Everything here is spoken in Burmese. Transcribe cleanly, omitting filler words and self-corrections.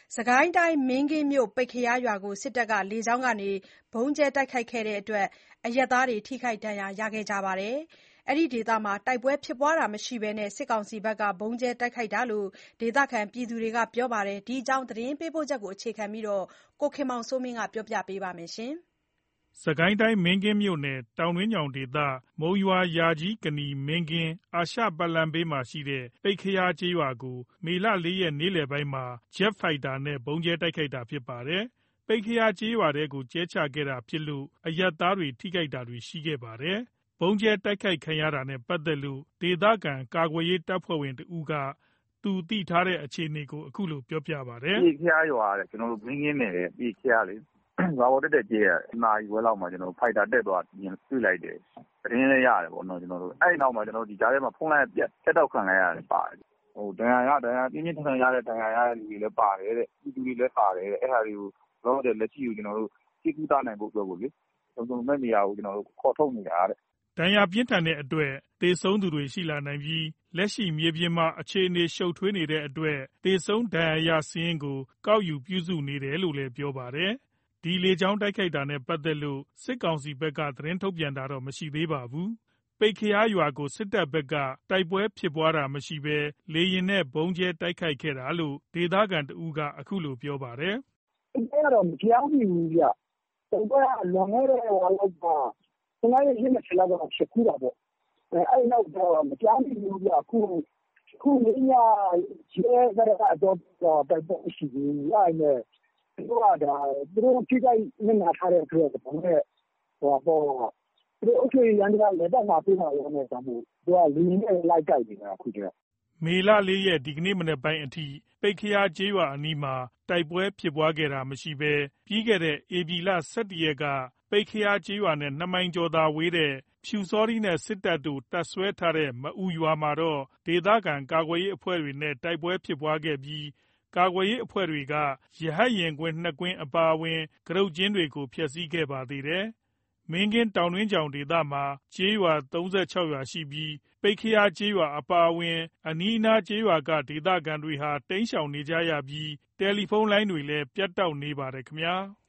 စစ်ကိုင်းတိုင်းမင်းကင်းမြို့ပိတ်ခရာရွာကိုစစ်တပ်ကလေကြောင်းကနေဗုံးကြဲတိုက်ခိုက်ခဲ့တဲ့အတွက်အရပ်သားတွေထိခိုက်ဒဏ်ရာရခဲ့ကြပါတယ်။ အဲဒီဒေသမှာတိုက်ပွဲဖြစ်ပွားတာမရှိဘဲစစ်ကောင်စီကဗုံးကြဲတိုက်ခိုက်တာလို့ဒေသခံတွေကပြောပါတယ်။ ဒီအကြောင်းသတင်းပေးပို့ချက်ကိုအခြေခံပြီးကိုခင်မောင်စိုးမင်းကပြောပြပါမယ်။စစ်ကိုင်းတိုင်းမင်းကင်းမြို့နယ် တောင်တွင်းချောင်ဒေသ မုံရွာ-ယာကြီး-ကနီ-မင်းကင်း အာရှပတ်လမ်းဘေးမှာရှိတဲ့ ပိတ်ခရာကျေးရွာကို မေ 4 ရက် နေ့လည်ပိုင်းမှာ ဂျက်ဖိုက်တာနဲ့ ဗုံးကြဲတိုက်ခိုက်တာဖြစ်ပါတယ်။ ပိတ်ခရာကျေးရွာထဲကို ကြဲချခဲ့တာဖြစ်လို့ အရပ်သားတွေ ထိခိုက်တာတွေရှိခဲ့ပါတယ်။ ဗုံးကြဲတိုက်ခိုက်ခံရတာနဲ့ပတ်သက်လို့ ဒေသခံကာကွယ်ရေးတပ်ဖွဲ့ဝင်တဦးက သူသိထားတဲ့အခြေအနေကို အခုလိုပြောပြပါတယ်။ “ပိတ်ခရာရွာတဲ့ မင်းကင်းနယ်ထဲ ပိတ်ခရာလေ ရွာပေါ်တက်တက်ကြဲတာ။ 1 နာရီခွဲလောက်မှာ ဖိုက်တာတက်သွားတာတွေ့လိုက်တယ်။ သတင်းလည်းရတယ်ပေါ့နော်။ အဲ့နောက်မှာဒီကြားထဲမှာဖုန်းလိုင်းကဖြတ်တောက်ခံလိုက်ရတယ်ပါတယ်။ ဒဏ်ရာပြင်းပြင်းထန်ထန်ရတဲ့ဒဏ်ရာရတဲ့သူတွေလည်းပါတယ်တဲ့။ ပြည်သူတွေလည်းပါတယ်တဲ့။ အဲ့ဒါတွေကိုလောလောဆယ်လက်ရှိကိုဆေးကုသနိုင်ဖို့အတွက်ကိုလေ လုံခြုံမယ့်နေရာကိုခေါ်ထုတ်နေတာတဲ့။ ” ဒဏ်ရာပြင်းထန်တဲ့အတွက် သေဆုံးသူတွေရှိလာနိုင်ပြီး လက်ရှိမြေပြင်မှာ အခြေအနေရှုပ်ထွေးနေတဲ့အတွက် သေဆုံးဒဏ်ရာရစာရင်းကို ကောက်ယူပြုစုနေတယ်လို့လည်းပြောပါတယ်။ ဒီလေကြောင်းတိုက်ခိုက်တာနဲ့ပတ်သက်လို့ စစ်ကောင်စီဘက်က သတင်းထုတ်ပြန်တာတော့မရှိသေးပါဘူး။ ပိတ်ခရာရွာကို စစ်တပ်ဘက်က တိုက်ပွဲဖြစ်ပွားတာမရှိဘဲ လေယာဉ်နဲ့ဗုံးကြဲတိုက်ခိုက်ခဲ့တာလို့ ဒေသခံတဦးက အခုလိုပြောပါတယ်။ “တိုက်ပွဲကတော့မကြားမိဘူးဗျ။ တိုက်ပွဲကလွန်ခဲ့တဲ့ 15 ရက် 20 လောက်ကဖြစ်ဖူးတာပေါ့။ အဲ့နောက်တော့မကြားမိဘူးဗျ။ အခုမင်းညရဲစခန်းအကျော်တော့တိုက်ပွဲမရှိသေးဘူး။ အဲ့ဒါပေမယ့်သူတို့ထိခိုက်နစ်နာထားတဲ့အတွက်သူတို့အုပ်ချုပ်ရေးယန္တရားလည်ပတ်မှာစိုးတာကြောင့်လေယာဉ်နဲ့လိုက်တိုက်နေတာအခုက။ ” မေ 4 ရက် ဒီကနေ့မနက်ပိုင်းအထိ ပိတ်ခရာကျေးရွာအနီးမှာ တိုက်ပွဲဖြစ်ပွားတာမရှိဘဲ ပြီးခဲ့တဲ့ ဧပြီ ၁၁ ရက်က ပိတ်ခရာကျေးရွာနဲ့ 2 မိုင်ကျော်သာဝေးတဲ့ ပျူစောထီးနဲ့စစ်တပ်တို့ တပ်စွဲထားတဲ့ မအူရွာမှာတော့ ဒေသခံကာကွယ်ရေးအဖွဲ့တွေနဲ့ တိုက်ပွဲဖြစ်ခဲ့ပြီး ကာကွယ်ရေးအဖွဲ့တွေက ရဟတ်ယာဉ်ကွင်း 2 ကွင်းအပါအဝင် ကတုတ်ကျင်းတွေကို ဖျက်ဆီးခဲ့ပါသေးတယ်။ မင်းကင်းတောင်တွင်းချောင်ဒေသမှာ ကျေးရွာ ၃၆ ရွာရှိပြီး ပိတ်ခရာကျေးရွာအပါအဝင် အနီးအနားကျေးရွာက ဒေသခံတွေဟာ တိမ်းရှောင်နေကြရပြီး တယ်လီဖုန်းလိုင်းတွေလည်း ပြတ်တောက်နေပါတယ်ခင်ဗျာ။